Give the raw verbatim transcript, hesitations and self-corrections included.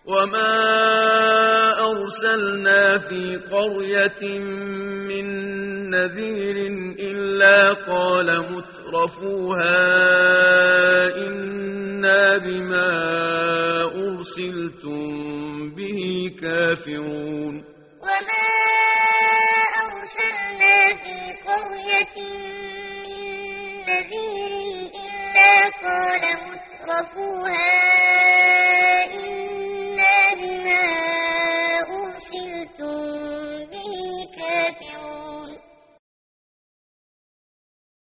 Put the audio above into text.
وما أرسلنا في قرية من نذير إلا قال مترفوها إنا بما أرسلتم به كافرون